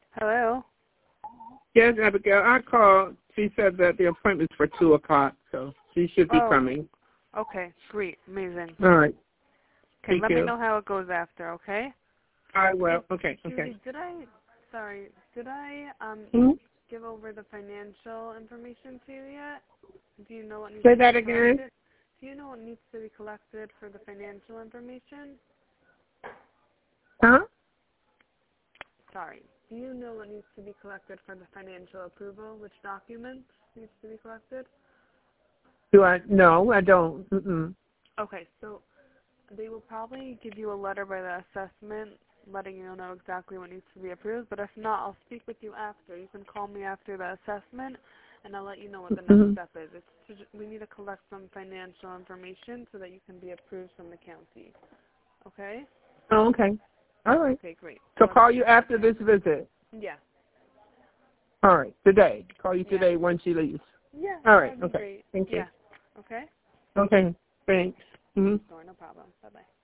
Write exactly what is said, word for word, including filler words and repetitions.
Hello? Yes, Abigail, I called. She said that the appointment's for two o'clock, so she should be oh, coming. Okay, great, amazing. All right. Okay, Thank let you. me know how it goes after, okay? I will. Okay, Judy, okay. did I, sorry, did I um Hmm? give over the financial information to you yet? Do you know what needs Say to that be again. collected? Do you know what needs to be collected for the financial information? Huh? Sorry. Do you know what needs to be collected for the financial approval? Which documents needs to be collected? Do I? No, I don't. Mm-mm. Okay, so they will probably give you a letter by the assessment letting you know exactly what needs to be approved, but if not, I'll speak with you after. You can call me after the assessment, and I'll let you know what the next Mm-hmm. step is. It's to, ju- we need to collect some financial information so that you can be approved from the county. Okay? Oh, okay. All right. Okay, great. So I'll call you after this visit. Yeah. All right. Today. Call you Yeah. today when she leaves. Yeah, All that right. would be Okay. great. Thank you. Yeah. Okay? Okay. Thanks. Mm-hmm. Sure, no problem. Bye-bye.